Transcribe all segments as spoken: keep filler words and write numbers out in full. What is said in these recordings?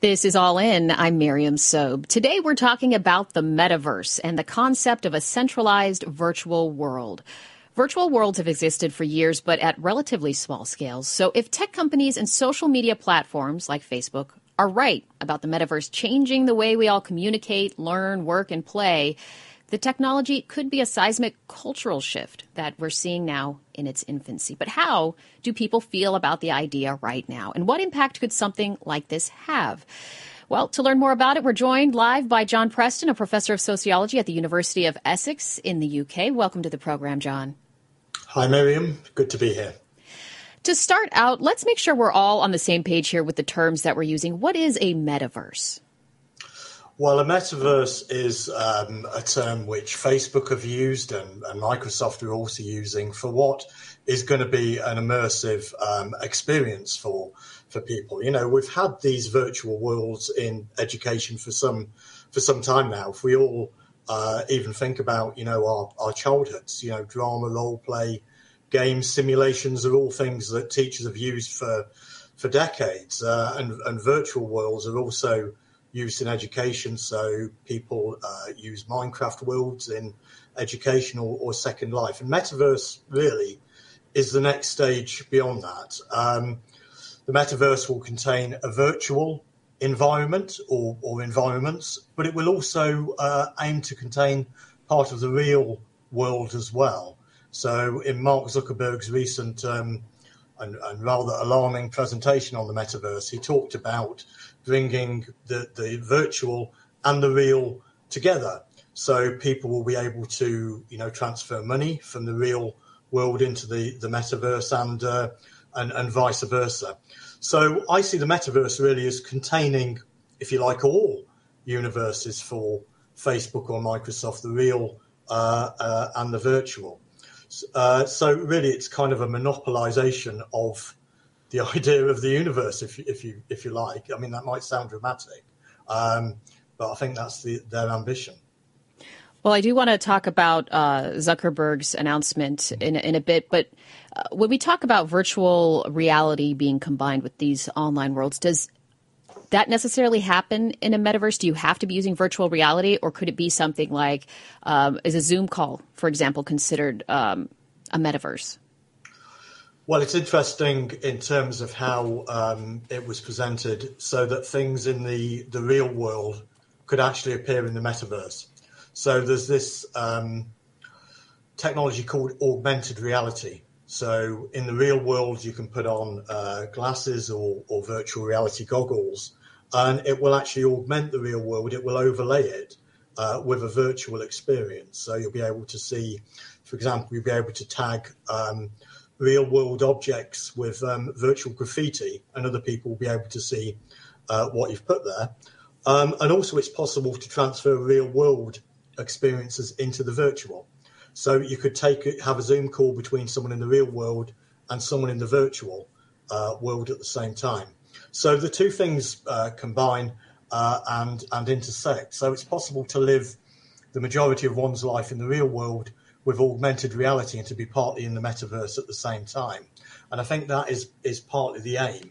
This is All In. I'm Miriam Sobe. Today we're talking about the metaverse and the concept of a centralized virtual world. Virtual worlds have existed for years, but at relatively small scales. So if tech companies and social media platforms like Facebook are right about the metaverse changing the way we all communicate, learn, work, and play, the technology could be a seismic cultural shift that we're seeing now in its infancy. But how do people feel about the idea right now? And what impact could something like this have? Well, to learn more about it, we're joined live by John Preston, a professor of sociology at the University of Essex in the U K. Welcome to the program, John. Hi, Miriam. Good to be here. To start out, let's make sure we're all on the same page here with the terms that we're using. What is a metaverse? Well, a metaverse is um, a term which Facebook have used and, and Microsoft are also using for what is going to be an immersive um, experience for for people. You know, we've had these virtual worlds in education for some for some time now. If we all uh, even think about, you know, our, our childhoods, you know, drama, role play, games, simulations are all things that teachers have used for for decades, uh, and, and virtual worlds are also used in education. So people uh, use Minecraft worlds in education or, or Second Life. And metaverse really is the next stage beyond that. Um, the metaverse will contain a virtual environment or, or environments, but it will also uh, aim to contain part of the real world as well. So in Mark Zuckerberg's recent um, and, and rather alarming presentation on the metaverse, he talked about bringing the, the virtual and the real together. So people will be able to, you know, transfer money from the real world into the, the metaverse and, uh, and, and vice versa. So I see the metaverse really as containing, if you like, all universes for Facebook or Microsoft, the real uh, uh, and the virtual. Uh, so really it's kind of a monopolization of the idea of the universe, if you, if you if you like. I mean, that might sound dramatic, um, but I think that's the, their ambition. Well, I do want to talk about uh, Zuckerberg's announcement in, in a bit, but uh, when we talk about virtual reality being combined with these online worlds, does that necessarily happen in a metaverse? Do you have to be using virtual reality, or could it be something like, um, is a Zoom call, for example, considered um, a metaverse? Well, it's interesting in terms of how um, it was presented, so that things in the, the real world could actually appear in the metaverse. So there's this um, technology called augmented reality. So in the real world, you can put on uh, glasses or, or virtual reality goggles, and it will actually augment the real world. It will overlay it uh, with a virtual experience. So you'll be able to see, for example, you'll be able to tag um, real world objects with um, virtual graffiti, and other people will be able to see uh, what you've put there. Um, and also it's possible to transfer real world experiences into the virtual. So you could take it, have a Zoom call between someone in the real world and someone in the virtual uh, world at the same time. So the two things uh, combine uh, and, and intersect. So it's possible to live the majority of one's life in the real world with augmented reality and to be partly in the metaverse at the same time. And I think that is, is partly the aim.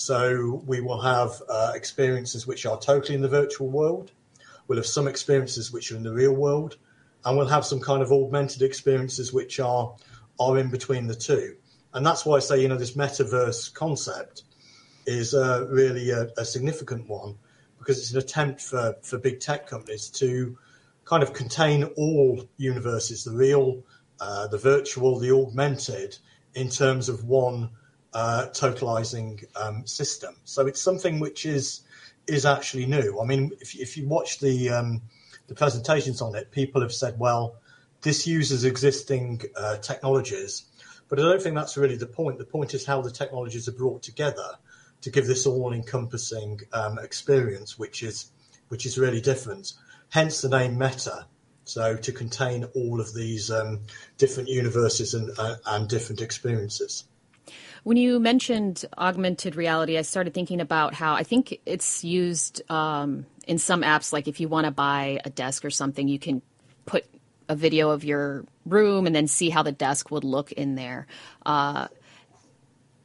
So we will have uh, experiences which are totally in the virtual world. We'll have some experiences which are in the real world, and we'll have some kind of augmented experiences which are, are in between the two. And that's why I say, you know, this metaverse concept is uh, really a, a significant one, because it's an attempt for, for big tech companies to kind of contain all universes, the real, uh, the virtual, the augmented, in terms of one uh, totalizing um, system. So it's something which is is actually new. I mean, if, if you watch the um, the presentations on it, people have said, well, this uses existing uh, technologies, but I don't think that's really the point. The point is how the technologies are brought together to give this all-encompassing um, experience, which is which is really different. Hence the name Meta, so to contain all of these um, different universes and, uh, and different experiences. When you mentioned augmented reality, I started thinking about how I think it's used um, in some apps. Like if you want to buy a desk or something, you can put a video of your room and then see how the desk would look in there. Uh,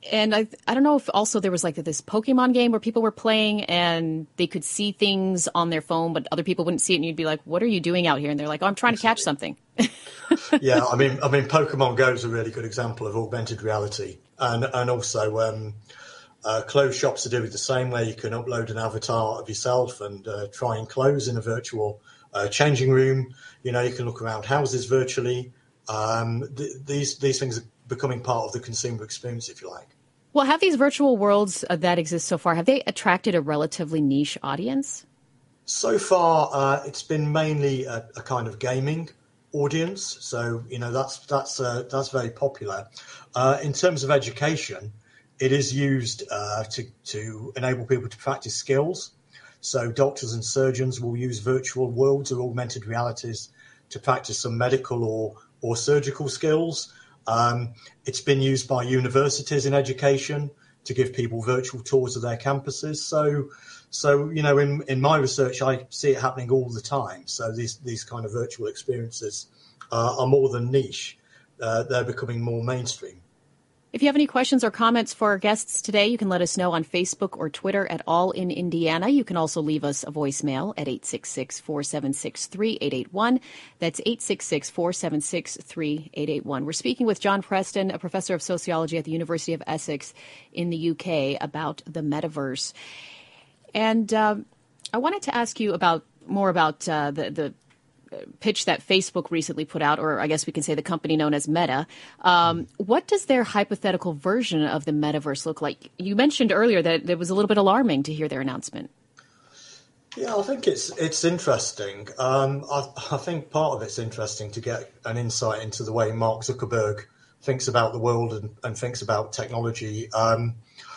And I I don't know if also there was like this Pokemon game where people were playing and they could see things on their phone, but other people wouldn't see it. And you'd be like, what are you doing out here? And they're like, oh, I'm trying to catch something. Yeah, I mean, I mean, Pokemon Go is a really good example of augmented reality. And, and also um, uh, clothes shops are doing the same, where you can upload an avatar of yourself and uh, try and clothes in a virtual uh, changing room. You know, you can look around houses virtually. Um, th- these these things are becoming part of the consumer experience, if you like. Well, have these virtual worlds uh, that exist so far, have they attracted a relatively niche audience? So far, uh, it's been mainly a, a kind of gaming audience. So, you know, that's that's uh, that's very popular. Uh, in terms of education, it is used uh, to, to enable people to practice skills. So doctors and surgeons will use virtual worlds or augmented realities to practice some medical or or surgical skills. Um, it's been used by universities in education to give people virtual tours of their campuses. So, so you know, in, in my research, I see it happening all the time. So these these kind of virtual experiences uh, are more than niche. Uh, they're becoming more mainstream. If you have any questions or comments for our guests today, you can let us know on Facebook or Twitter at All in Indiana. You can also leave us a voicemail at eight six six, four seven six, three eight eight one. That's eight six six, four seven six, three eight eight one. We're speaking with John Preston, a professor of sociology at the University of Essex in the U K, about the metaverse. And um, I wanted to ask you about more about uh, the, the pitch that Facebook recently put out, or I guess we can say the company known as Meta. Um, what does their hypothetical version of the metaverse look like? You mentioned earlier that it was a little bit alarming to hear their announcement. Yeah, I think it's it's interesting. Um, I, I think part of it's interesting to get an insight into the way Mark Zuckerberg thinks about the world and, and thinks about technology. Um,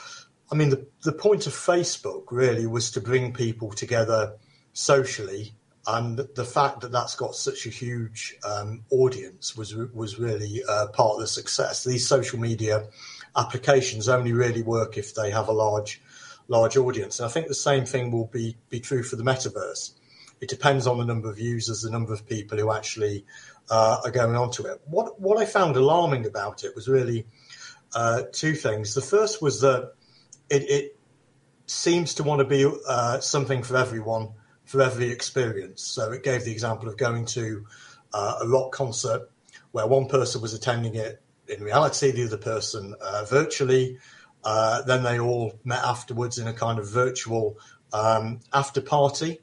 I mean, the, the point of Facebook really was to bring people together socially. And the fact that that's got such a huge um, audience was was really uh, part of the success. These social media applications only really work if they have a large large audience. And I think the same thing will be, be true for the metaverse. It depends on the number of users, the number of people who actually uh, are going onto it. What what I found alarming about it was really uh, two things. The first was that it, it seems to want to be uh, something for everyone, for every experience. So it gave the example of going to uh, a rock concert where one person was attending it in reality, the other person uh, virtually. Uh, then they all met afterwards in a kind of virtual um, after party.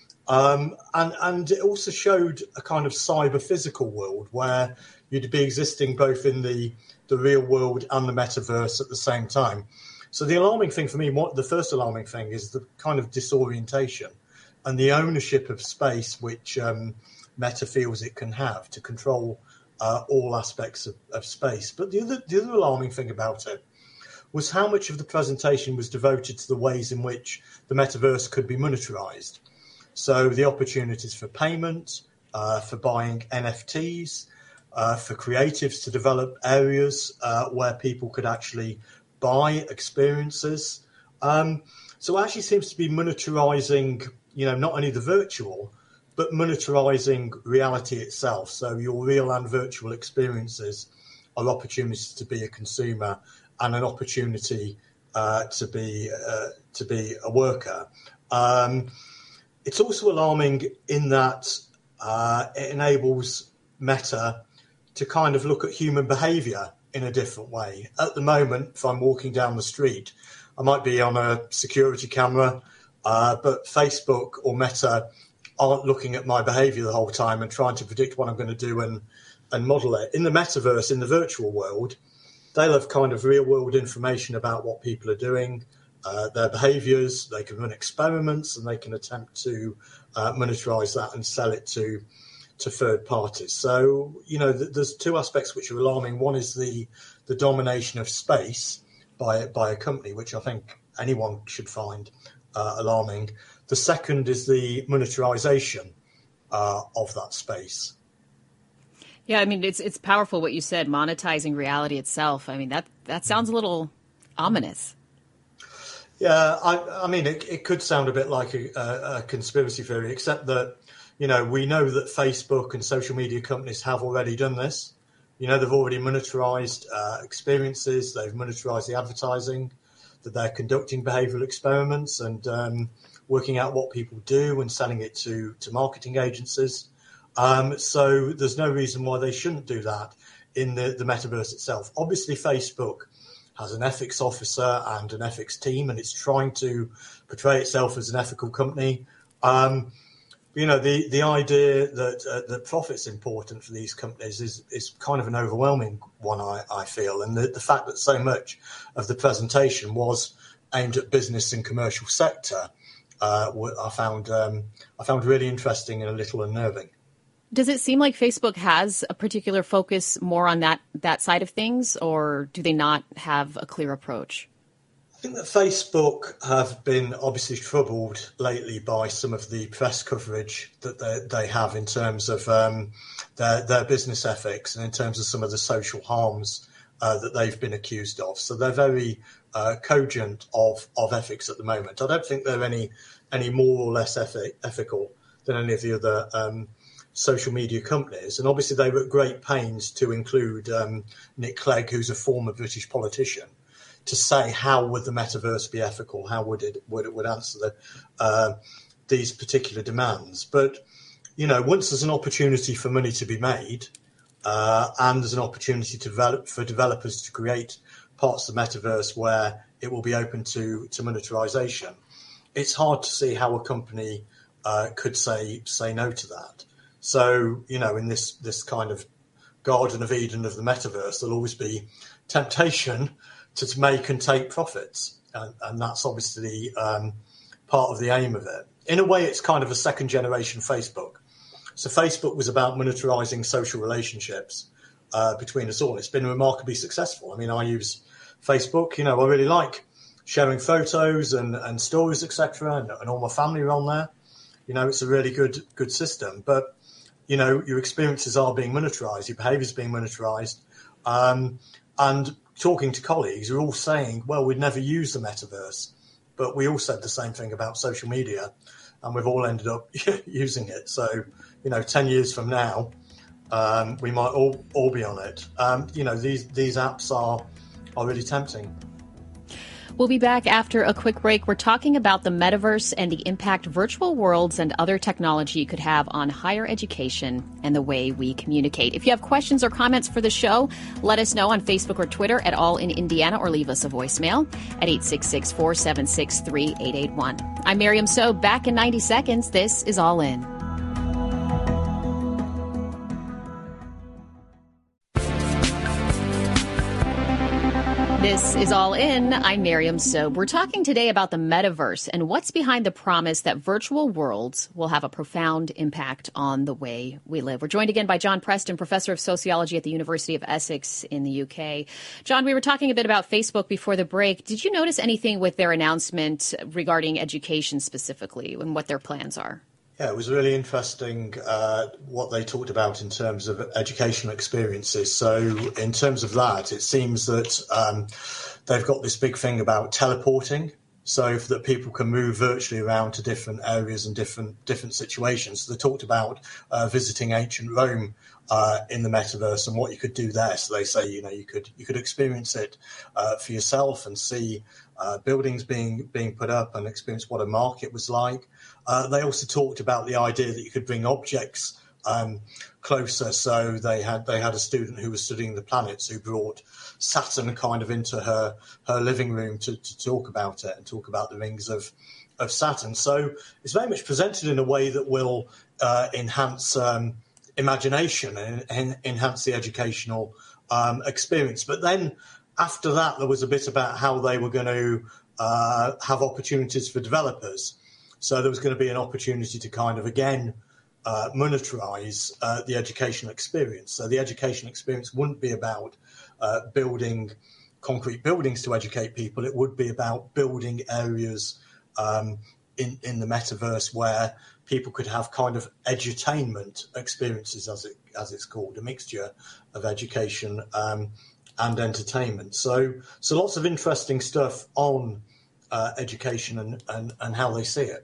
Um, and, and it also showed a kind of cyber physical world where you'd be existing both in the, the real world and the metaverse at the same time. So the alarming thing for me, what, the first alarming thing is the kind of disorientation and the ownership of space, which um, Meta feels it can have to control uh, all aspects of, of space. But the other, the other alarming thing about it was how much of the presentation was devoted to the ways in which the metaverse could be monetarized. So the opportunities for payment, uh, for buying N F Ts, uh, for creatives to develop areas uh, where people could actually buy experiences. Um, so it actually seems to be monetarizing, you know, not only the virtual, but monetarizing reality itself. So your real and virtual experiences are opportunities to be a consumer and an opportunity uh, to be uh, to be a worker. Um, it's also alarming in that uh, it enables Meta to kind of look at human behaviour in a different way. At the moment, if I'm walking down the street, I might be on a security camera, uh, but Facebook or Meta aren't looking at my behaviour the whole time and trying to predict what I'm going to do and, and model it. In the metaverse, in the virtual world, they'll have kind of real world information about what people are doing, uh, their behaviours. They can run experiments and they can attempt to uh, monetize that and sell it to to third parties. So, you know, th- there's two aspects which are alarming. One is the the domination of space by by a company, which I think anyone should find uh, alarming. The second is the monetarization uh, of that space. Yeah, I mean, it's it's powerful what you said, monetizing reality itself. I mean, that that sounds a little ominous. Yeah, I, I mean, it, it could sound a bit like a, a, a conspiracy theory, except that, you know, we know that Facebook and social media companies have already done this. You know, they've already monetarized uh, experiences, they've monetarized the advertising, that they're conducting behavioral experiments and um, working out what people do and selling it to, to marketing agencies. Um, so there's no reason why they shouldn't do that in the, the metaverse itself. Obviously, Facebook has an ethics officer and an ethics team, and it's trying to portray itself as an ethical company. Um, you know, the, the idea that uh, that profit's important for these companies is, is kind of an overwhelming one, I, I feel. And the, the fact that so much of the presentation was aimed at business and commercial sector, uh, I found um, I found really interesting and a little unnerving. Does it seem like Facebook has a particular focus more on that, that side of things, or do they not have a clear approach? I think that Facebook have been obviously troubled lately by some of the press coverage that they, they have in terms of um, their, their business ethics and in terms of some of the social harms uh, that they've been accused of. So they're very uh, cogent of, of ethics at the moment. I don't think they're any any more or less ethic, ethical than any of the other um social media companies. And obviously they were at great pains to include um, Nick Clegg, who's a former British politician, to say how would the metaverse be ethical, how would it would it would answer the, uh, these particular demands. But, you know, once there's an opportunity for money to be made uh, and there's an opportunity to develop for developers to create parts of the metaverse where it will be open to, to monetization, it's hard to see how a company uh, could say say no to that. So, you know, in this, this kind of Garden of Eden of the metaverse, there'll always be temptation to, to make and take profits. And, and that's obviously um, part of the aim of it. In a way, it's kind of a second generation Facebook. So Facebook was about monetizing social relationships uh, between us all. It's been remarkably successful. I mean, I use Facebook, you know, I really like sharing photos and, and stories, et cetera, and, and all my family are on there. You know, it's a really good, good system. But you know, your experiences are being monetized, your behavior is being monetized. Um, and talking to colleagues, we're all saying, well, we'd never use the metaverse. But we all said the same thing about social media, and we've all ended up using it. So, you know, ten years from now, um, we might all, all be on it. Um, you know, these, these apps are, are really tempting. We'll be back after a quick break. We're talking about the metaverse and the impact virtual worlds and other technology could have on higher education and the way we communicate. If you have questions or comments for the show, let us know on Facebook or Twitter at All in Indiana, or leave us a voicemail at eight six six, four seven six, three eight eight one. I'm Miriam Sobe. Back in ninety seconds. This is All In. This is All In. I'm Miriam Sobe. We're talking today about the metaverse and what's behind the promise that virtual worlds will have a profound impact on the way we live. We're joined again by John Preston, professor of sociology at the University of Essex in the U K. John, we were talking a bit about Facebook before the break. Did you notice anything with their announcement regarding education specifically and what their plans are? Yeah, it was really interesting uh, what they talked about in terms of educational experiences. So in terms of that, it seems that um, they've got this big thing about teleporting, so that people can move virtually around to different areas and different different situations. So they talked about uh, visiting ancient Rome uh, in the metaverse and what you could do there. So they say, you know, you could you could experience it uh, for yourself and see uh, buildings being being put up and experience what a market was like. Uh, they also talked about the idea that you could bring objects um, closer. So they had they had a student who was studying the planets who brought Saturn kind of into her her living room to, to talk about it and talk about the rings of of Saturn. So it's very much presented in a way that will uh, enhance um, imagination and, and enhance the educational um, experience. But then after that, there was a bit about how they were going to uh, have opportunities for developers. So there was going to be an opportunity to kind of, again, uh, monetize uh, the educational experience. So the educational experience wouldn't be about uh, building concrete buildings to educate people. It would be about building areas um, in, in the metaverse where people could have kind of edutainment experiences, as it as it's called, a mixture of education um, and entertainment. So, so lots of interesting stuff on uh, education and, and, and how they see it.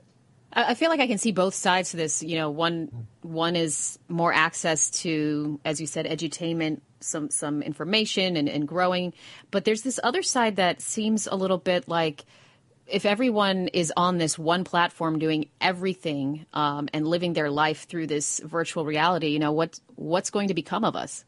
I feel like I can see both sides to this. You know, one one is more access to, as you said, edutainment, some some information and, and growing. But there's this other side that seems a little bit like if everyone is on this one platform doing everything um, and living their life through this virtual reality, you know, what what's going to become of us?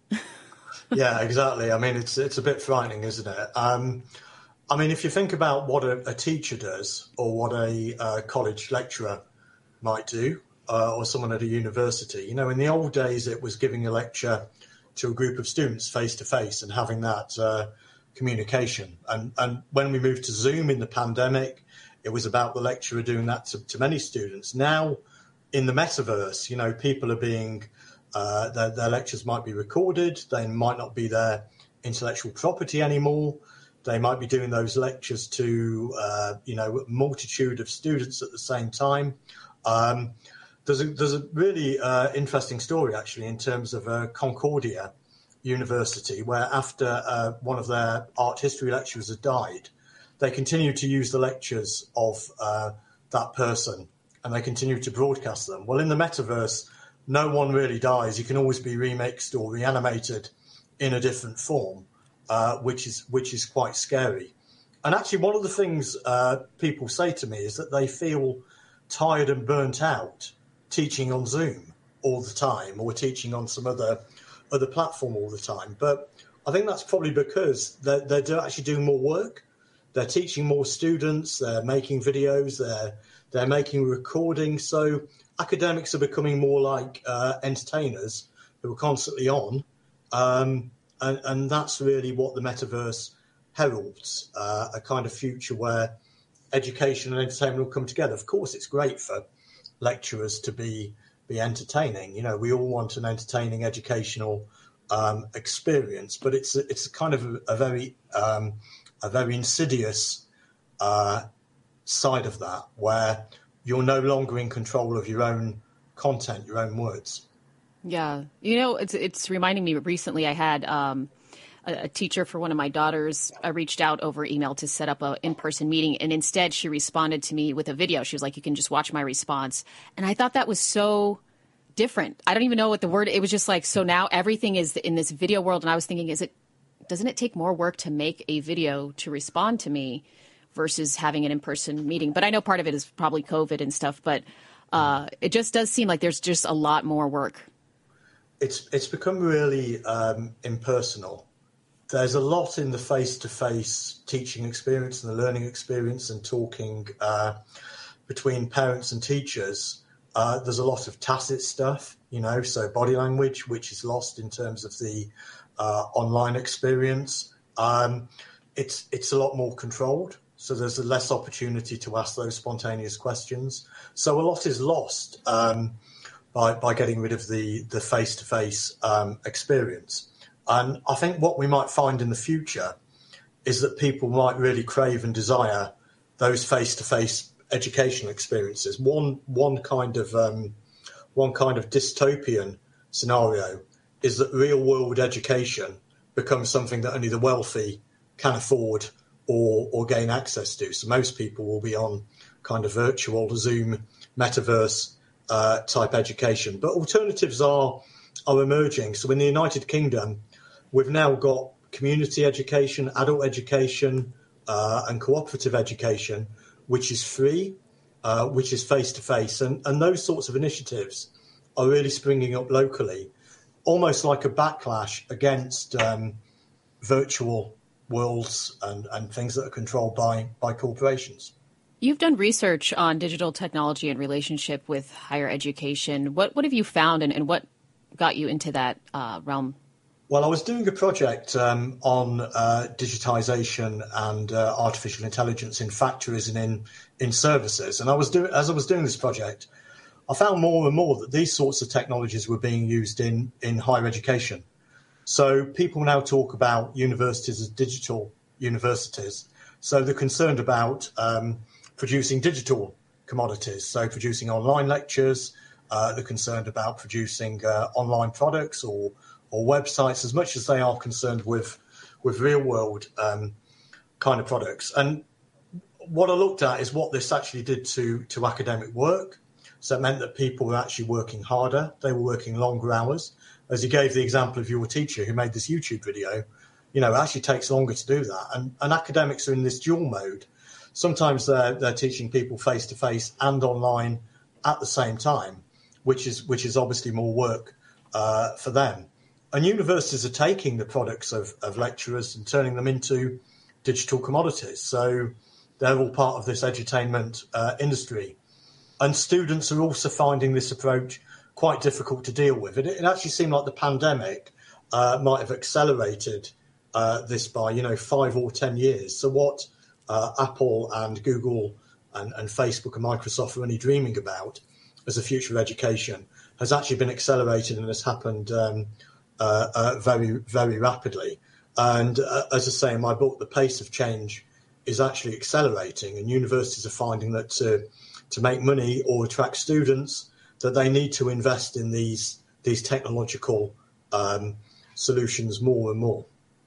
Yeah, exactly. I mean, it's it's a bit frightening, isn't it? Um, I mean, if you think about what a, a teacher does or what a uh, college lecturer might do uh, or someone at a university, you know, in the old days, it was giving a lecture to a group of students face to face and having that uh, communication. And, and when we moved to Zoom in the pandemic, it was about the lecturer doing that to, to many students. Now, in the metaverse, you know, people are being, uh, their, their lectures might be recorded. They might not be their intellectual property anymore. They might be doing those lectures to, uh, you know, a multitude of students at the same time. Um, there's a, there's a really uh, interesting story, actually, in terms of uh, Concordia University, where after uh, one of their art history lecturers had died, they continued to use the lectures of uh, that person and they continued to broadcast them. Well, in the metaverse, no one really dies. You can always be remixed or reanimated in a different form. Uh, which is which is quite scary. And actually, one of the things uh, people say to me is that they feel tired and burnt out teaching on Zoom all the time or teaching on some other other platform all the time. But I think that's probably because they're, they're actually doing more work. They're teaching more students. They're making videos. They're they're making recordings. So academics are becoming more like uh, entertainers who are constantly on. Um, And, and that's really what the metaverse heralds, uh, a kind of future where education and entertainment will come together. Of course, it's great for lecturers to be be entertaining. You know, we all want an entertaining educational um, experience, but it's it's kind of a, a very um, a very insidious uh, side of that, where you're no longer in control of your own content, your own words. Yeah. You know, it's it's reminding me recently I had um, a, a teacher for one of my daughters. I reached out over email to set up an in-person meeting, and instead she responded to me with a video. She was like, you can just watch my response. And I thought that was so different. I don't even know what the word, it was just like, so now everything is in this video world. And I was thinking, is it, doesn't it take more work to make a video to respond to me versus having an in-person meeting? But I know part of it is probably COVID and stuff, but uh, it just does seem like there's just a lot more work. It's it's become really um, impersonal. There's a lot in the face-to-face teaching experience and the learning experience and talking uh, between parents and teachers. Uh, there's a lot of tacit stuff, you know, so body language, which is lost in terms of the uh, online experience. Um, it's it's a lot more controlled, so there's a less opportunity to ask those spontaneous questions. So a lot is lost. Um, By, by getting rid of the, the face-to-face um, experience. And I think what we might find in the future is that people might really crave and desire those face-to-face educational experiences. One one kind of um, one kind of dystopian scenario is that real-world education becomes something that only the wealthy can afford or, or gain access to. So most people will be on kind of virtual Zoom metaverse Uh, type education, but alternatives are are emerging. So in the United Kingdom, we've now got community education, adult education, uh, and cooperative education, which is free, uh, which is face to face, and and those sorts of initiatives are really springing up locally, almost like a backlash against um, virtual worlds and and things that are controlled by by corporations. You've done research on digital technology and relationship with higher education. What what have you found, and, and what got you into that uh, realm? Well, I was doing a project um, on uh, digitization and uh, artificial intelligence in factories and in in services, and I was doing as I was doing this project, I found more and more that these sorts of technologies were being used in in higher education. So people now talk about universities as digital universities. So they're concerned about um, producing digital commodities, so producing online lectures. Uh, they're concerned about producing uh, online products or or websites as much as they are concerned with with real world um, kind of products. And what I looked at is what this actually did to, to academic work. So it meant that people were actually working harder. They were working longer hours. As you gave the example of your teacher who made this YouTube video, you know, it actually takes longer to do that. And, and academics are in this dual mode. Sometimes they're, they're teaching people face-to-face and online at the same time, which is which is obviously more work uh, for them. And universities are taking the products of, of lecturers and turning them into digital commodities. So they're all part of this edutainment uh, industry. And students are also finding this approach quite difficult to deal with. It, it actually seemed like the pandemic uh, might have accelerated uh, this by, you know, five or ten years. So what uh, Apple and Google and, and Facebook and Microsoft are only dreaming about as a future of education has actually been accelerated and has happened um, uh, uh, very, very rapidly. And uh, as I say in my book, the pace of change is actually accelerating, and universities are finding that to, to make money or attract students, that they need to invest in these these technological um, solutions more and more.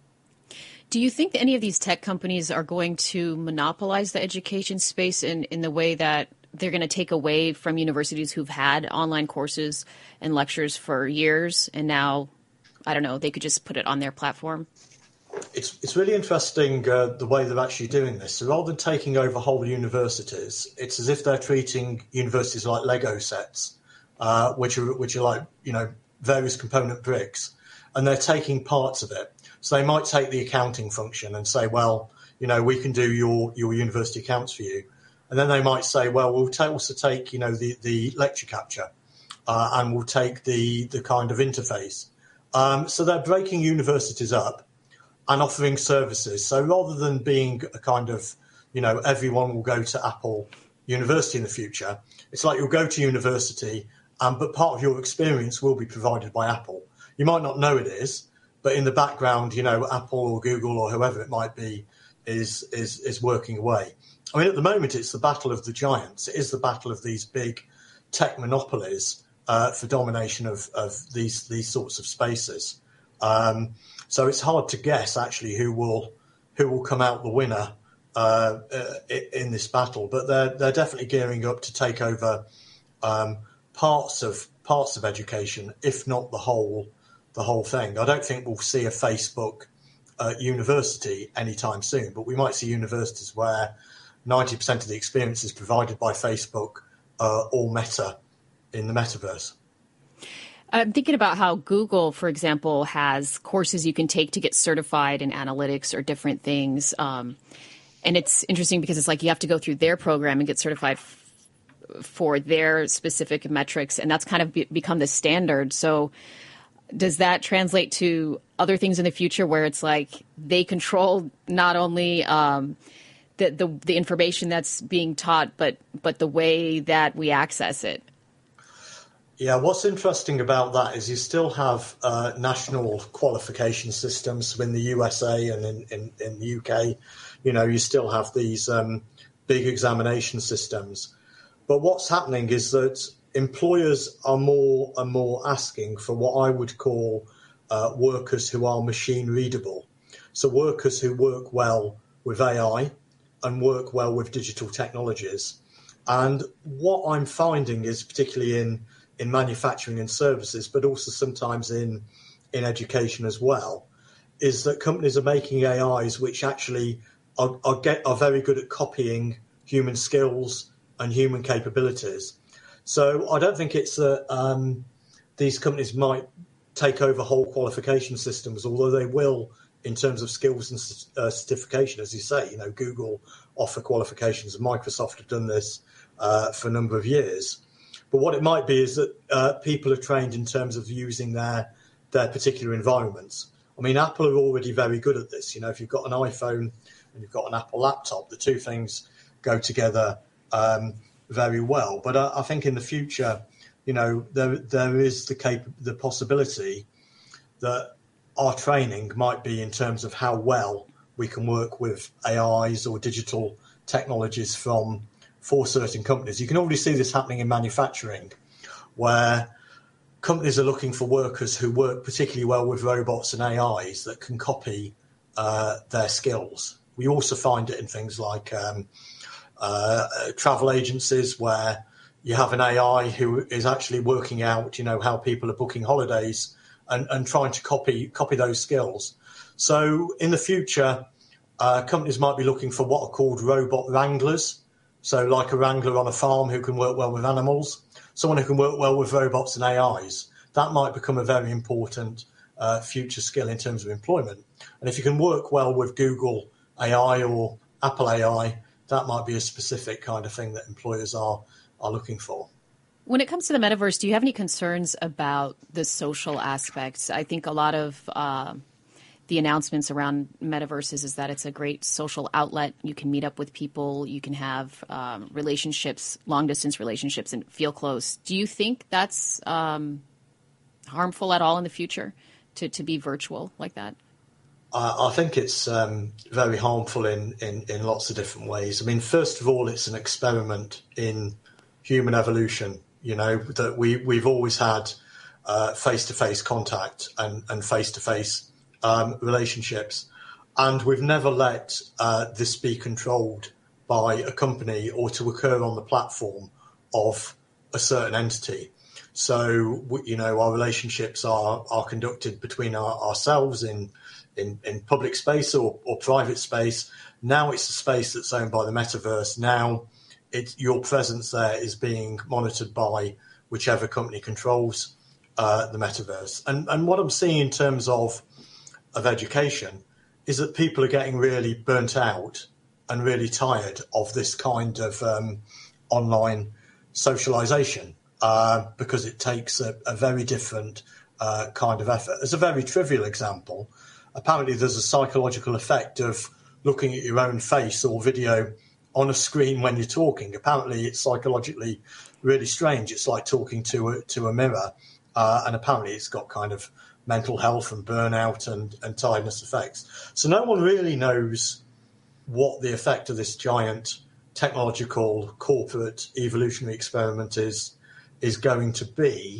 Do you think that any of these tech companies are going to monopolize the education space in, in the way that they're going to take away from universities who've had online courses and lectures for years, and now, I don't know, they could just put it on their platform? It's it's really interesting uh, the way they're actually doing this. So rather than taking over whole universities, it's as if they're treating universities like Lego sets, uh, which are which are like, you know, various component bricks, and they're taking parts of it. So they might take the accounting function and say, well, you know, we can do your your university accounts for you, and then they might say, well, we'll ta- also take, you know, the the lecture capture, uh, and we'll take the the kind of interface. Um, so they're breaking universities up and offering services. So rather than being a kind of, you know, everyone will go to Apple University in the future, it's like you'll go to university, um, but part of your experience will be provided by Apple. You might not know it is, but in the background, you know, Apple or Google or whoever it might be is is is working away. I mean, at the moment, it's the battle of the giants. It is the battle of these big tech monopolies uh, for domination of, of these these sorts of spaces. Um, so it's hard to guess actually who will who will come out the winner uh, uh, in this battle. But they're they're definitely gearing up to take over um, parts of parts of education, if not the whole the whole thing. I don't think we'll see a Facebook uh, university anytime soon, but we might see universities where ninety percent of the experience is provided by Facebook uh, or Meta in the metaverse. I'm thinking about how Google, for example, has courses you can take to get certified in analytics or different things. Um, and it's interesting because it's like you have to go through their program and get certified f- for their specific metrics. And that's kind of be- become the standard. So does that translate to other things in the future where it's like they control not only um, the, the the information that's being taught, but but the way that we access it? Yeah, what's interesting about that is you still have uh, national qualification systems. So in the U S A and in, in, in the U K, you know, you still have these um, big examination systems. But what's happening is that employers are more and more asking for what I would call uh, workers who are machine readable. So workers who work well with A I and work well with digital technologies. And what I'm finding is, particularly in in manufacturing and services, but also sometimes in in education as well, is that companies are making A Is which actually are, are, get, are very good at copying human skills and human capabilities. So I don't think it's that um, these companies might take over whole qualification systems, although they will in terms of skills and uh, certification. As you say, you know, Google offer qualifications and Microsoft have done this uh, for a number of years. But what it might be is that uh, people are trained in terms of using their their particular environments. I mean, Apple are already very good at this. You know, if you've got an iPhone and you've got an Apple laptop, the two things go together um, very well. But I, I think in the future, you know, there there is the cap- the possibility that our training might be in terms of how well we can work with A Is or digital technologies from for certain companies. You can already see this happening in manufacturing, where companies are looking for workers who work particularly well with robots and A Is that can copy uh, their skills. We also find it in things like um, uh, travel agencies where you have an A I who is actually working out, you know, how people are booking holidays and, and trying to copy copy those skills. So in the future, uh, companies might be looking for what are called robot wranglers. So like a wrangler on a farm who can work well with animals, someone who can work well with robots and A Is. That might become a very important uh, future skill in terms of employment. And if you can work well with Google A I or Apple A I, that might be a specific kind of thing that employers are are looking for. When it comes to the metaverse, do you have any concerns about the social aspects? I think a lot of uh, the announcements around metaverses is that it's a great social outlet. You can meet up with people. You can have um, relationships, long-distance relationships, and feel close. Do you think that's um, harmful at all in the future to, to be virtual like that? I think it's um, very harmful in, in, in lots of different ways. I mean, first of all, it's an experiment in human evolution, you know, that we, we've always had uh, face-to-face contact and, and face-to-face um, relationships. And we've never let uh, this be controlled by a company or to occur on the platform of a certain entity. So, you know, our relationships are, are conducted between our, ourselves in, in, in public space or, or private space. Now it's a space that's owned by the metaverse. Now it's, your presence there is being monitored by whichever company controls uh, the metaverse. And, and what I'm seeing in terms of, of education is that people are getting really burnt out and really tired of this kind of um, online socialization uh, because it takes a, a very different uh, kind of effort. As a very trivial example, apparently there's a psychological effect of looking at your own face or video on a screen when you're talking. Apparently it's psychologically really strange. It's like talking to a, to a mirror, uh, and apparently it's got kind of mental health and burnout and, and tiredness effects. So no one really knows what the effect of this giant technological corporate evolutionary experiment is is going to be.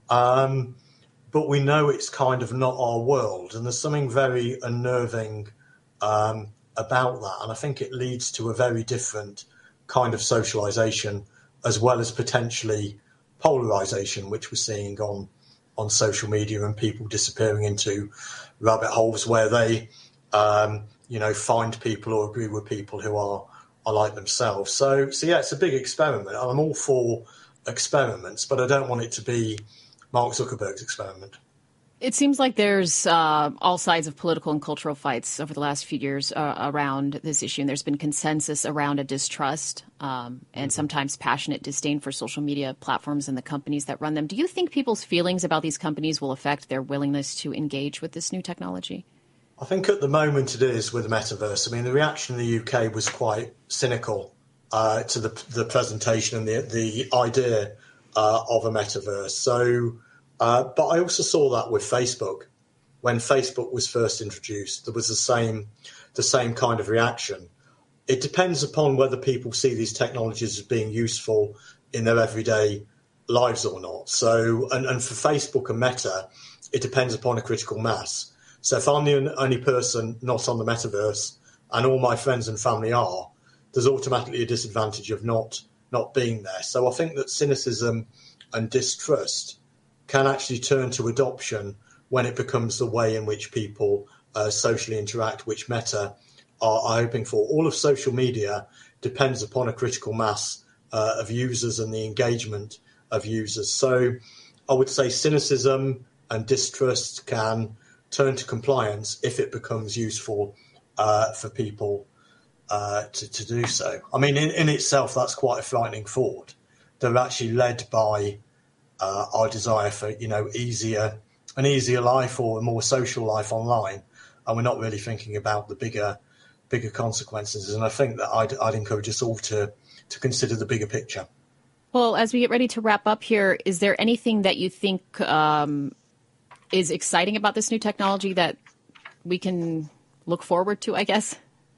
Um, but we know it's kind of not our world. And there's something very unnerving um, about that. And I think it leads to a very different kind of socialization, as well as potentially polarization, which we're seeing on on social media and people disappearing into rabbit holes where they, um, you know, find people or agree with people who are, are like themselves. So, so yeah, it's a big experiment. I'm all for experiments, but I don't want it to be Mark Zuckerberg's experiment. It seems like there's uh, all sides of political and cultural fights over the last few years uh, around this issue, and there's been consensus around a distrust um, and mm-hmm. sometimes passionate disdain for social media platforms and the companies that run them. Do you think people's feelings about these companies will affect their willingness to engage with this new technology? I think at the moment it is with the metaverse. I mean, the reaction in the U K was quite cynical uh, to the, the presentation and the, the idea uh, of a metaverse. So... Uh, but I also saw that with Facebook. When Facebook was first introduced, there was the same the same kind of reaction. It depends upon whether people see these technologies as being useful in their everyday lives or not. So, and, and for Facebook and Meta, it depends upon a critical mass. So if I'm the only person not on the metaverse and all my friends and family are, there's automatically a disadvantage of not not being there. So I think that cynicism and distrust can actually turn to adoption when it becomes the way in which people uh, socially interact, which Meta are, are hoping for. All of social media depends upon a critical mass uh, of users and the engagement of users. So I would say cynicism and distrust can turn to compliance if it becomes useful uh, for people uh, to, to do so. I mean, in, in itself, that's quite a frightening thought. They're actually led by Uh, our desire for, you know, easier, an easier life or a more social life online, and we're not really thinking about the bigger, bigger consequences. And I think that I'd, I'd encourage us all to to consider the bigger picture. Well, as we get ready to wrap up here, is there anything that you think um, is exciting about this new technology that we can look forward to, I guess?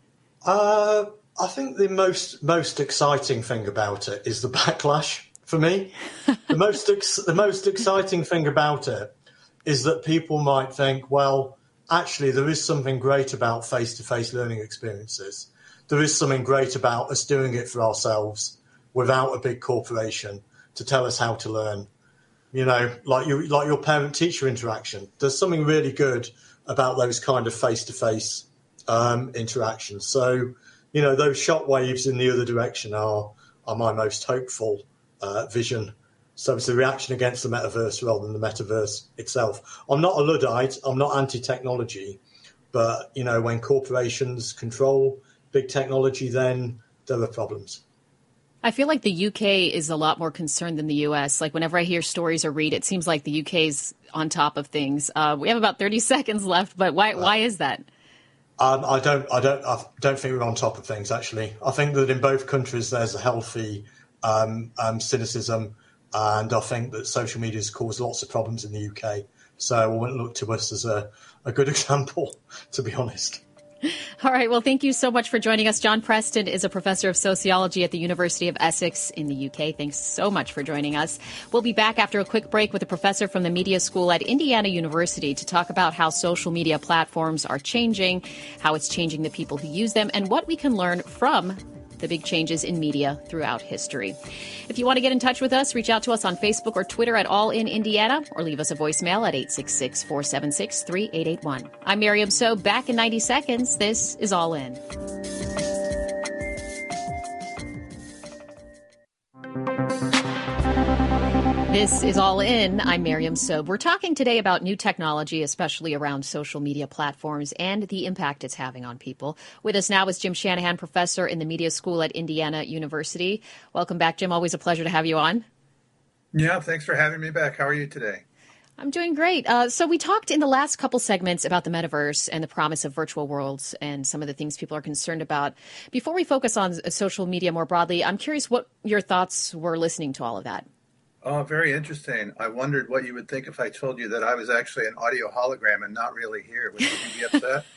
Uh, I think the most most exciting thing about it is the backlash. For me, the most ex- the most exciting thing about it is that people might think, well, actually, there is something great about face-to-face learning experiences. there is something great about us doing it for ourselves without a big corporation to tell us how to learn. You know, like your like your parent-teacher interaction. There's something really good about those kind of face-to-face um, interactions. So, you know, those shock waves in the other direction are are my most hopeful uh, vision. So it's the reaction against the metaverse rather than the metaverse itself. I'm not a Luddite. I'm not anti-technology. But, you know, when corporations control big technology, then there are problems. I feel like the U K is a lot more concerned than the U S. Like whenever I hear stories or read, it seems like the U K's on top of things. Uh, we have about thirty seconds left, but why, why is that? Um, I don't, I don't, I don't think we're on top of things. Actually, I think that in both countries there's a healthy um, um, cynicism, and I think that social media has caused lots of problems in the U K. So I wouldn't look to us as a, a good example, to be honest. All right. Well, thank you so much for joining us. John Preston is a professor of sociology at the University of Essex in the U K. Thanks so much for joining us. We'll be back after a quick break with a professor from the media school at Indiana University to talk about how social media platforms are changing, how it's changing the people who use them, and what we can learn from the big changes in media throughout history. If you want to get in touch with us, reach out to us on Facebook or Twitter at All In Indiana, or leave us a voicemail at eight six six, four seven six, three eight eight one. I'm Miriam So, back in ninety seconds. This is All In. This is All In. I'm Miriam Sobe. We're talking today about new technology, especially around social media platforms and the impact it's having on people. With us now is Jim Shanahan, professor in the media school at Indiana University. Welcome back, Jim. Always a pleasure to have you on. Yeah, thanks for having me back. How are you today? I'm doing great. Uh, so we talked in the last couple segments about the metaverse and the promise of virtual worlds and some of the things people are concerned about. Before we focus on social media more broadly, I'm curious what your thoughts were listening to all of that. Oh, very interesting. I wondered what you would think if I told you that I was actually an audio hologram and not really here. Would you be upset?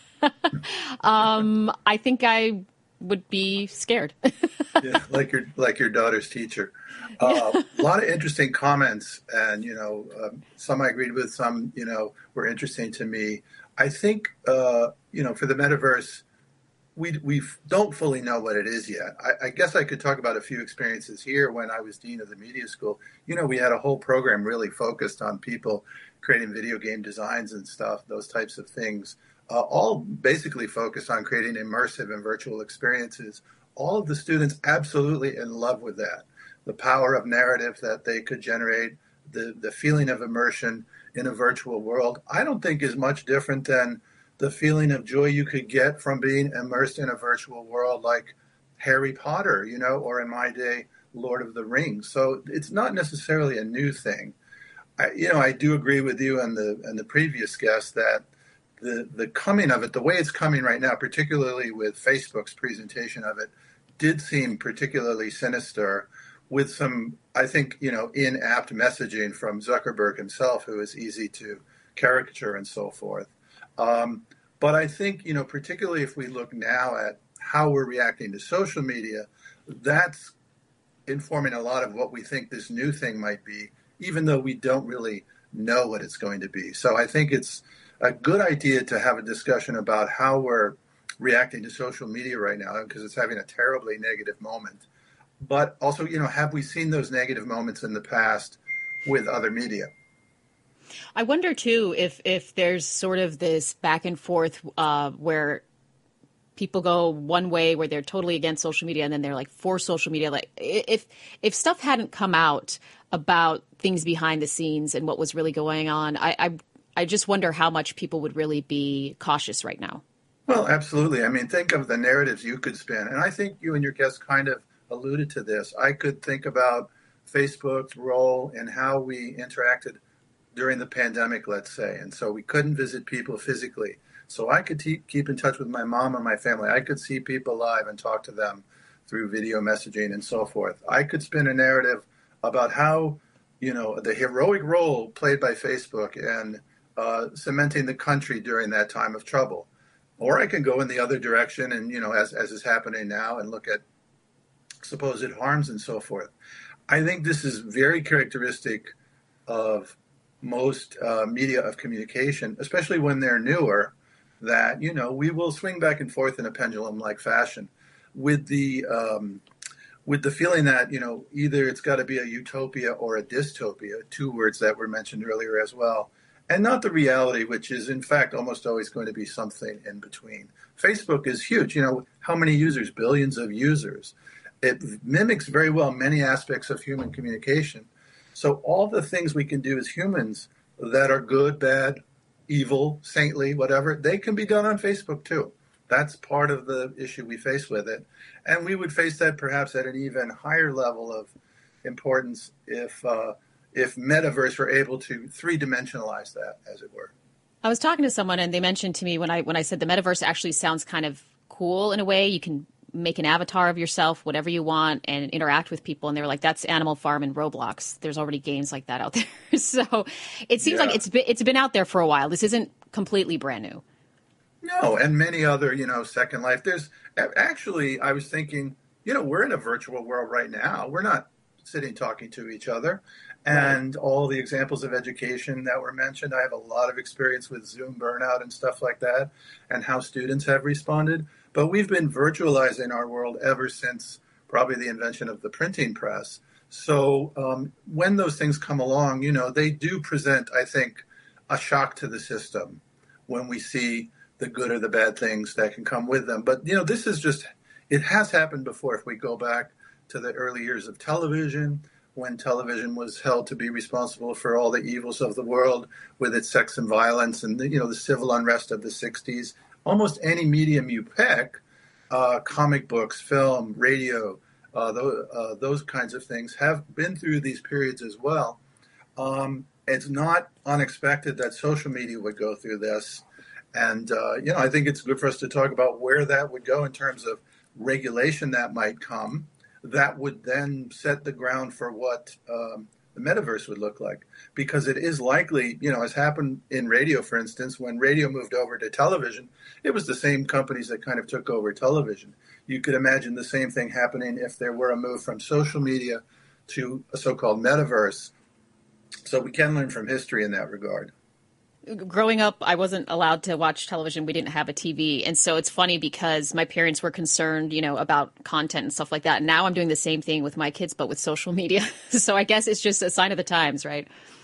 um, I think I would be scared. Yeah, like your like your daughter's teacher. Uh, a lot of interesting comments, and you know, um, some I agreed with, some you know were interesting to me. I think uh, you know for the metaverse, we we don't fully know what it is yet. I, I guess I could talk about a few experiences here. When I was dean of the media school, you know, we had a whole program really focused on people creating video game designs and stuff, those types of things, uh, all basically focused on creating immersive and virtual experiences. All of the students absolutely in love with that. The power of narrative that they could generate, the, the feeling of immersion in a virtual world, I don't think is much different than the feeling of joy you could get from being immersed in a virtual world like Harry Potter, you know, or in my day, Lord of the Rings. So it's not necessarily a new thing. I, you know, I do agree with you and the and the previous guest that the the coming of it, the way it's coming right now, particularly with Facebook's presentation of it, did seem particularly sinister with some, I think, you know, in-apt messaging from Zuckerberg himself, who is easy to caricature and so forth. Um, but I think, you know, particularly if we look now at how we're reacting to social media, that's informing a lot of what we think this new thing might be, even though we don't really know what it's going to be. So I think it's a good idea to have a discussion about how we're reacting to social media right now, because it's having a terribly negative moment. But also, you know, have we seen those negative moments in the past with other media? I wonder, too, if if there's sort of this back and forth uh, where people go one way where they're totally against social media and then they're like for social media. Like if if stuff hadn't come out about things behind the scenes and what was really going on, I I, I just wonder how much people would really be cautious right now. Well, absolutely. I mean, think of the narratives you could spin. And I think you and your guest kind of alluded to this. I could think about Facebook's role in how we interacted during the pandemic, let's say. And so we couldn't visit people physically. So I could te- keep in touch with my mom and my family. I could see people live and talk to them through video messaging and so forth. I could spin a narrative about how, you know, the heroic role played by Facebook in uh, cementing the country during that time of trouble. Or I can go in the other direction and, you know, as, as is happening now, and look at supposed harms and so forth. I think this is very characteristic of most uh, media of communication, especially when they're newer, that, you know, we will swing back and forth in a pendulum-like fashion. with the um, with the feeling that, you know, either it's got to be a utopia or a dystopia, two words that were mentioned earlier as well, and not the reality, which is in fact almost always going to be something in between. Facebook is huge. You know, how many users? Billions of users. It mimics very well many aspects of human communication. So all the things we can do as humans that are good, bad, evil, saintly, whatever, they can be done on Facebook too. That's part of the issue we face with it. And we would face that perhaps at an even higher level of importance if uh, if metaverse were able to three-dimensionalize that, as it were. I was talking to someone and they mentioned to me when I when I said the metaverse actually sounds kind of cool in a way. You can make an avatar of yourself, whatever you want, and interact with people. And they were like, that's Animal Farm and Roblox. There's already games like that out there. So it seems yeah. like it's been, it's been out there for a while. This isn't completely brand new. No, and many other, you know, Second Life. There's actually, I was thinking, you know, we're in a virtual world right now. We're not sitting talking to each other. And right. all the examples of education that were mentioned, I have a lot of experience with Zoom burnout and stuff like that, and how students have responded. But we've been virtualizing our world ever since probably the invention of the printing press. So um, when those things come along, you know, they do present, I think, a shock to the system when we see the good or the bad things that can come with them. But, you know, this is just, it has happened before. If we go back to the early years of television, when television was held to be responsible for all the evils of the world with its sex and violence and, the, you know, the civil unrest of the sixties, almost any medium you pick, uh, comic books, film, radio, uh, those, uh, those kinds of things have been through these periods as well. Um, it's not unexpected that social media would go through this. And, uh, you know, I think it's good for us to talk about where that would go in terms of regulation that might come that would then set the ground for what um, the metaverse would look like. Because it is likely, you know, as happened in radio, for instance, when radio moved over to television, it was the same companies that kind of took over television. You could imagine the same thing happening if there were a move from social media to a so-called metaverse. So we can learn from history in that regard. Growing up, I wasn't allowed to watch television. We didn't have a T V. And so it's funny because my parents were concerned, you know, about content and stuff like that. And now I'm doing the same thing with my kids, but with social media. So I guess it's just a sign of the times, right?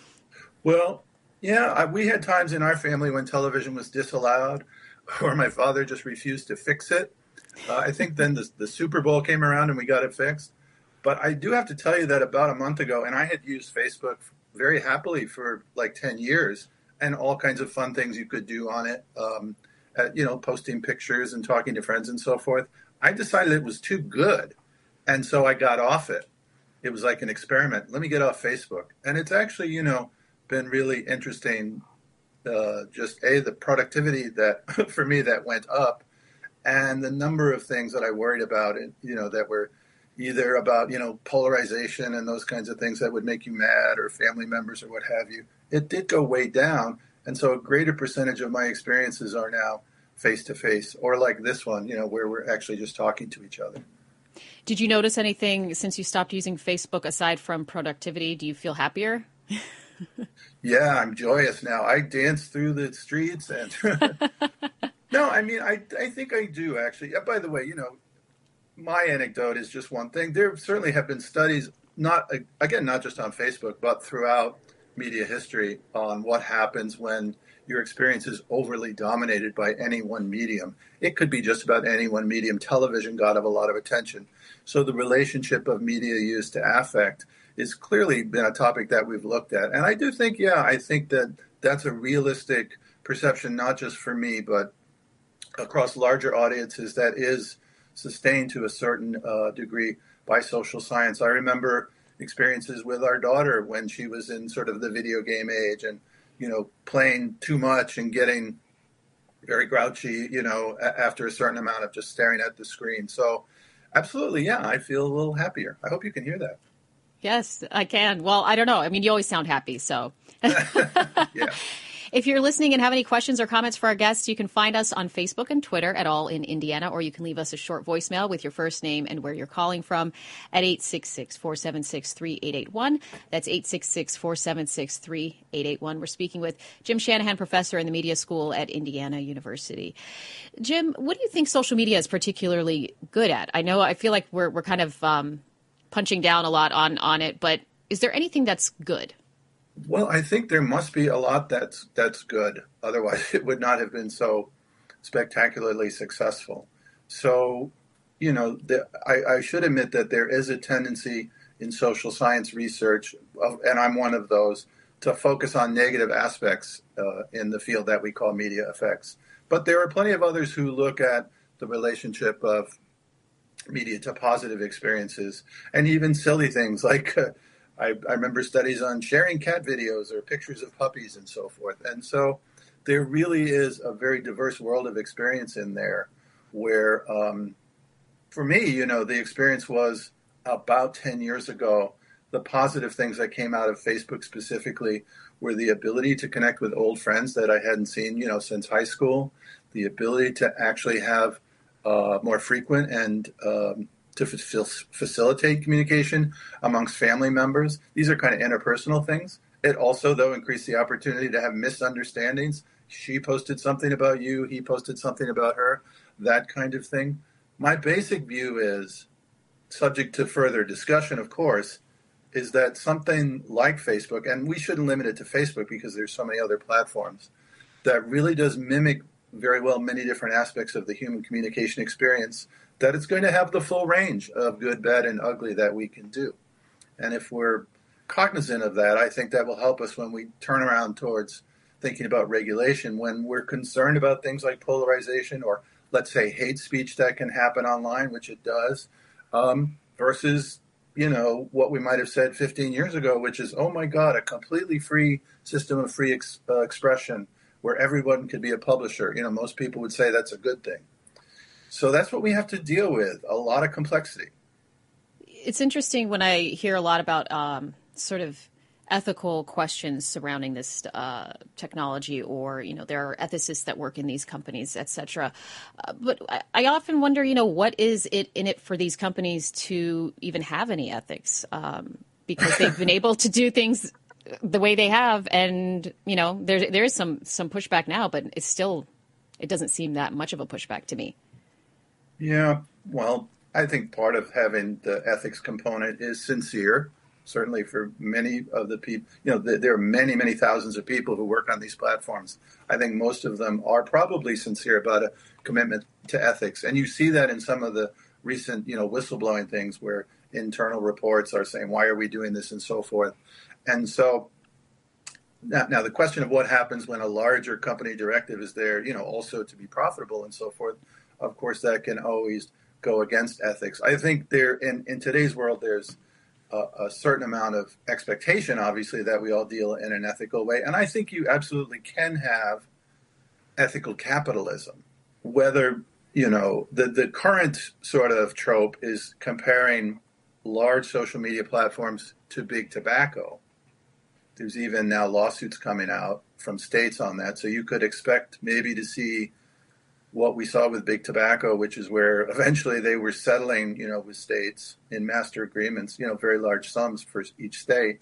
Well, yeah, I, we had times in our family when television was disallowed or my father just refused to fix it. Uh, I think then the, the Super Bowl came around and we got it fixed. But I do have to tell you that about a month ago, and I had used Facebook very happily for like ten years, and all kinds of fun things you could do on it, um, uh, you know, posting pictures and talking to friends and so forth. I decided it was too good, and so I got off it. It was like an experiment. Let me get off Facebook. And it's actually, you know, been really interesting, uh, just, A, the productivity that, for me, that went up, and the number of things that I worried about, you know, that were either about, you know, polarization and those kinds of things that would make you mad or family members or what have you. It did go way down. And so a greater percentage of my experiences are now face-to-face or like this one, you know, where we're actually just talking to each other. Did you notice anything since you stopped using Facebook aside from productivity? Do you feel happier? Yeah, I'm joyous now. I dance through the streets and no, I mean, I, I think I do actually. Yeah, by the way, you know, my anecdote is just one thing. There certainly have been studies, not again, not just on Facebook, but throughout media history on what happens when your experience is overly dominated by any one medium. It could be just about any one medium. Television got a lot of attention. So the relationship of media use to affect is clearly been a topic that we've looked at. And I do think, yeah, I think that that's a realistic perception, not just for me, but across larger audiences that is sustained to a certain uh, degree by social science. I remember experiences with our daughter when she was in sort of the video game age and, you know, playing too much and getting very grouchy, you know, a- after a certain amount of just staring at the screen. So absolutely, yeah, I feel a little happier. I hope you can hear that. Yes, I can. Well, I don't know. I mean, you always sound happy, so. Yeah. If you're listening and have any questions or comments for our guests, you can find us on Facebook and Twitter at All in Indiana, or you can leave us a short voicemail with your first name and where you're calling from at eight six six, four seven six, three eight eight one. That's eight six six, four seven six, three eight eight one. We're speaking with Jim Shanahan, professor in the media school at Indiana University. Jim, what do you think social media is particularly good at? I know I feel like we're we're kind of um, punching down a lot on, on it, but is there anything that's good? Well, I think there must be a lot that's that's good. Otherwise, it would not have been so spectacularly successful. So, you know, the, I, I should admit that there is a tendency in social science research, of, and I'm one of those, to focus on negative aspects uh, in the field that we call media effects. But there are plenty of others who look at the relationship of media to positive experiences, and even silly things like uh, I, I remember studies on sharing cat videos or pictures of puppies and so forth. And so there really is a very diverse world of experience in there where, um, for me, you know, the experience was about ten years ago. The positive things that came out of Facebook specifically were the ability to connect with old friends that I hadn't seen, you know, since high school, the ability to actually have uh, more frequent and um, to f- facilitate communication amongst family members. These are kind of interpersonal things. It also, though, increased the opportunity to have misunderstandings. She posted something about you, he posted something about her, that kind of thing. My basic view is, subject to further discussion, of course, is that something like Facebook, and we shouldn't limit it to Facebook because there's so many other platforms, that really does mimic very well many different aspects of the human communication experience, that it's going to have the full range of good, bad, and ugly that we can do. And if we're cognizant of that, I think that will help us when we turn around towards thinking about regulation, when we're concerned about things like polarization or, let's say, hate speech that can happen online, which it does, um, versus, you know, what we might have said fifteen years ago, which is, oh my God, a completely free system of free ex- uh, expression where everyone could be a publisher. You know, most people would say that's a good thing. So that's what we have to deal with, a lot of complexity. It's interesting when I hear a lot about um, sort of ethical questions surrounding this uh, technology, or, you know, there are ethicists that work in these companies, et cetera. Uh, but I, I often wonder, you know, what is it in it for these companies to even have any ethics? Um, because they've been able to do things the way they have. And, you know, there there is some, some pushback now, but it's still, it doesn't seem that much of a pushback to me. Yeah, well, I think part of having the ethics component is sincere. Certainly for many of the people, you know, th- there are many, many thousands of people who work on these platforms. I think most of them are probably sincere about a commitment to ethics. And you see that in some of the recent, you know, whistleblowing things where internal reports are saying, why are we doing this and so forth. And so now, now the question of what happens when a larger company directive is there, you know, also to be profitable and so forth, of course, that can always go against ethics. I think there in, in today's world, there's a, a certain amount of expectation, obviously, that we all deal in an ethical way. And I think you absolutely can have ethical capitalism. Whether, you know, the, the current sort of trope is comparing large social media platforms to big tobacco. There's even now lawsuits coming out from states on that. So you could expect maybe to see what we saw with big tobacco, which is where eventually they were settling, you know, with states in master agreements, you know, very large sums for each state.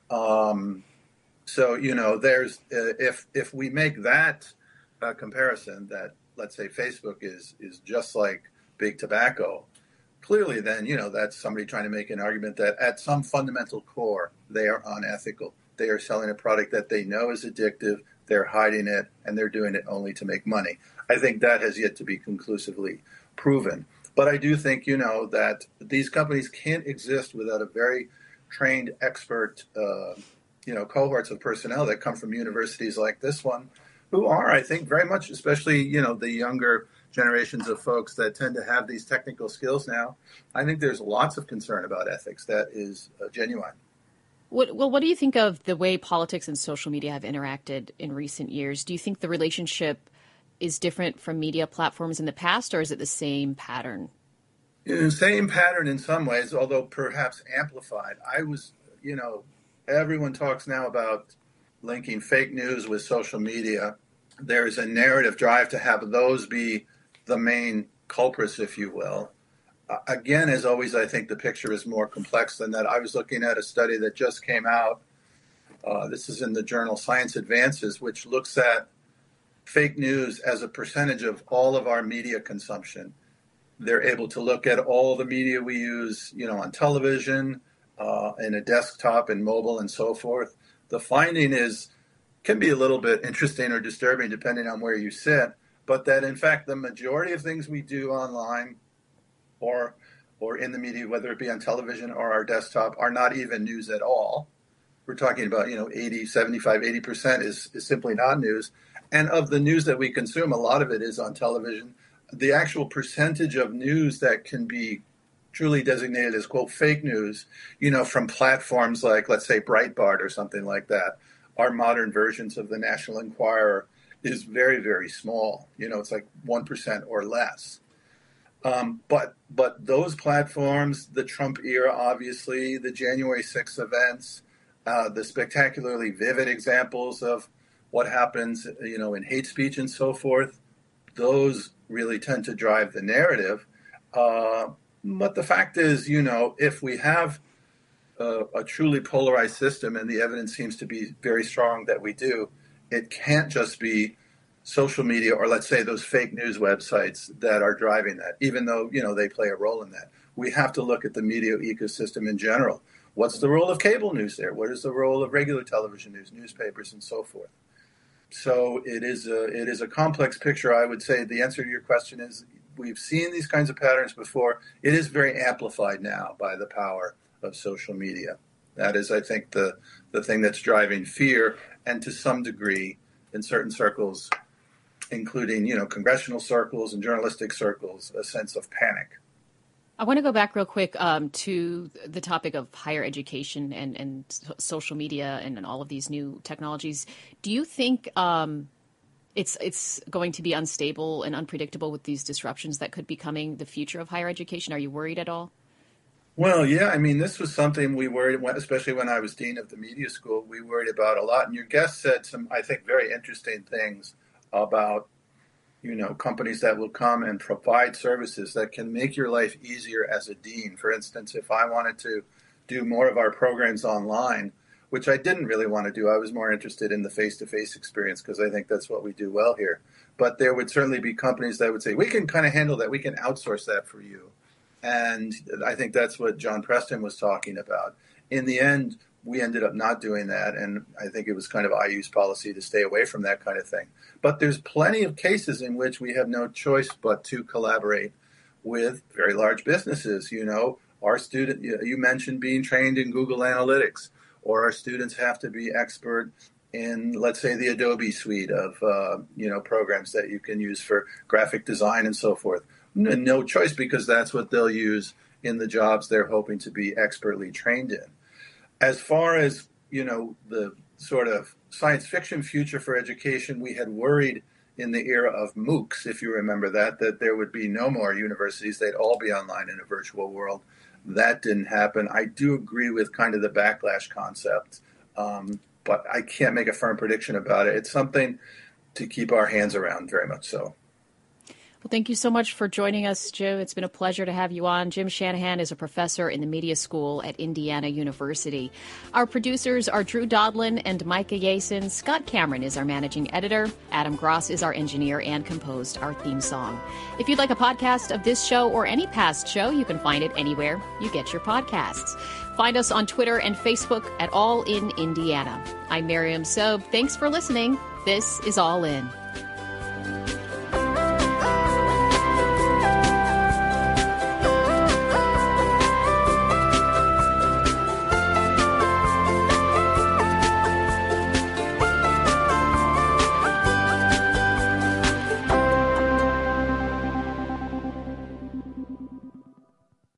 Um, so, you know, there's uh, if if we make that uh, comparison, that let's say Facebook is is just like big tobacco, clearly then, you know, that's somebody trying to make an argument that at some fundamental core, they are unethical. They are selling a product that they know is addictive. They're hiding it, and they're doing it only to make money. I think that has yet to be conclusively proven. But I do think, you know, that these companies can't exist without a very trained expert, uh, you know, cohorts of personnel that come from universities like this one, who are, I think, very much, especially, you know, the younger generations of folks that tend to have these technical skills now. I think there's lots of concern about ethics that is uh, genuine. What, well, what do you think of the way politics and social media have interacted in recent years? Do you think the relationship is different from media platforms in the past, or is it the same pattern? The same pattern in some ways, although perhaps amplified. I was, you know, everyone talks now about linking fake news with social media, there's a narrative drive to have those be the main culprits, if you will. Uh, again, as always, I think the picture is more complex than that. I was looking at a study that just came out. Uh, this is in the journal Science Advances, which looks at fake news as a percentage of all of our media consumption. They're able to look at all the media we use, you know, on television, uh, in a desktop and mobile and so forth. The finding is, can be a little bit interesting or disturbing depending on where you sit, but that in fact the majority of things we do online or or in the media, whether it be on television or our desktop, are not even news at all. We're talking about, you know, eighty, seventy-five, eighty percent is, is simply not news. And of the news that we consume, a lot of it is on television. The actual percentage of news that can be truly designated as, quote, fake news, you know, from platforms like, let's say, Breitbart or something like that, our modern versions of the National Enquirer, is very, very small. You know, it's like one percent or less. Um, but but those platforms, the Trump era, obviously, the January sixth events, uh, the spectacularly vivid examples of what happens, you know, in hate speech and so forth, those really tend to drive the narrative. Uh, but the fact is, you know, if we have a, a truly polarized system, and the evidence seems to be very strong that we do, it can't just be social media or, let's say, those fake news websites that are driving that, even though, you know, they play a role in that. We have to look at the media ecosystem in general. What's the role of cable news there? What is the role of regular television news, newspapers, and so forth? So it is a, it is a complex picture. I would say the answer to your question is we've seen these kinds of patterns before. It is very amplified now by the power of social media. That is, I think, the, the thing that's driving fear, and to some degree, in certain circles, including, you know, congressional circles and journalistic circles, a sense of panic. I want to go back real quick um, to the topic of higher education and, and social media and, and all of these new technologies. Do you think um, it's it's going to be unstable and unpredictable with these disruptions that could be coming the future of higher education? Are you worried at all? Well, yeah, I mean, this was something we worried, especially when I was dean of the media school, we worried about a lot. And your guest said some, I think, very interesting things about, you know, companies that will come and provide services that can make your life easier as a dean. For instance, if I wanted to do more of our programs online, which I didn't really want to do, I was more interested in the face-to-face experience because I think that's what we do well here. But there would certainly be companies that would say, we can kind of handle that. We can outsource that for you. And I think that's what John Preston was talking about. In the end, we ended up not doing that, and I think it was kind of I U's policy to stay away from that kind of thing. But there's plenty of cases in which we have no choice but to collaborate with very large businesses. You know, our student, you mentioned being trained in Google Analytics, or our students have to be expert in, let's say, the Adobe suite of, uh, you know, programs that you can use for graphic design and so forth. No choice, because that's what they'll use in the jobs they're hoping to be expertly trained in. As far as, you know, the sort of science fiction future for education, we had worried in the era of MOOCs, if you remember that, that there would be no more universities. They'd all be online in a virtual world. That didn't happen. I do agree with kind of the backlash concept, um, but I can't make a firm prediction about it. It's something to keep our hands around, very much so. Well, thank you so much for joining us, Joe. It's been a pleasure to have you on. Jim Shanahan is a professor in the media school at Indiana University. Our producers are Drew Dodlin and Micah Yason. Scott Cameron is our managing editor. Adam Gross is our engineer and composed our theme song. If you'd like a podcast of this show or any past show, you can find it anywhere you get your podcasts. Find us on Twitter and Facebook at All in Indiana. I'm Miriam Sobe. Thanks for listening. This is All In.